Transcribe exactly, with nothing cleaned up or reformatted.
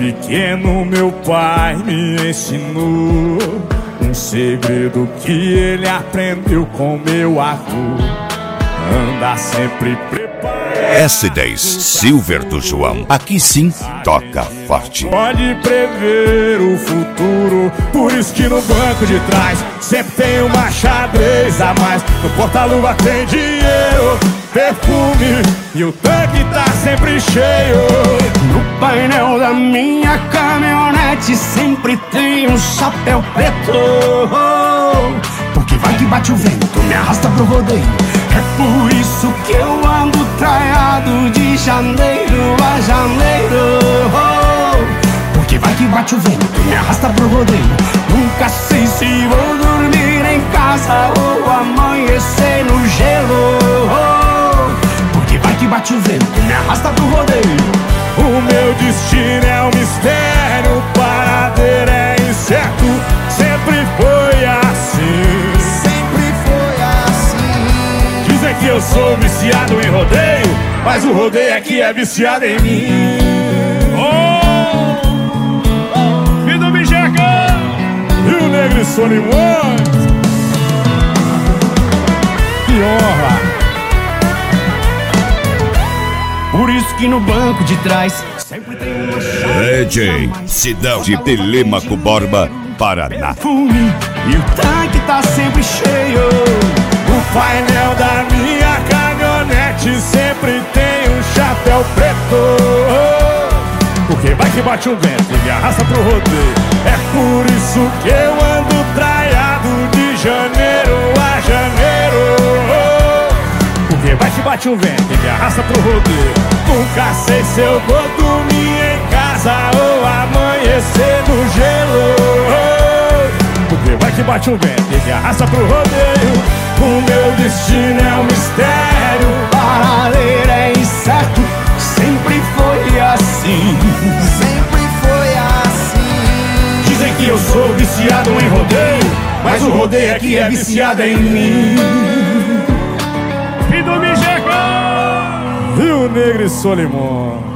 pequeno meu pai me ensinou um segredo que ele aprendeu com meu avô: anda sempre preparado. S dez Silver do João. Aqui sim, toca forte. Pode prever o futuro, por isso que no banco de trás sempre tem uma xadrez a mais. No porta-luva tem dinheiro, perfume e o tanque tá sempre cheio. No painel da minha caminhonete sempre tem um chapéu preto, porque vai que bate o vento, me arrasta pro rodeio. É por isso que eu ando traiado de janeiro a janeiro, porque vai que bate o vento, me arrasta pro rodeio. Nunca sei se vou dormir em casa ou amanhecer no gelo, porque vai que bate o vento, me arrasta pro rodeio. O meu destino é um mistério, o paradeiro é incerto. Sempre foi assim, sempre foi assim. Dizem que eu sou viciado em rodeio, mas o rodeio é que é viciado em mim. Oh! E do Bijeca! E o Negro Solimões! Que honra! Por isso que no banco de trás sempre tem uma chave. D J Sidão de Telêmaco Borba, Paraná. Perfume e o tanque tá sempre cheio. O painel da minha caminhonete sempre tem um chapéu preto, porque vai que bate um vento e me arrasta pro rodeio. É por isso que eu ando traiado de janeiro a janeiro, porque vai que bate um vento e me arrasta pro rodeio. Nunca sei se eu vou dormir em casa ou amanhecer no gelo, porque vai que bate um vento e me arrasta pro rodeio. O meu destino é um mistério, o paradeiro é incerto. Sempre foi assim, sempre foi assim. Dizem que eu sou viciado em rodeio, mas o rodeio é que é viciado em mim. E do Bijeca! E o Negro Solimões.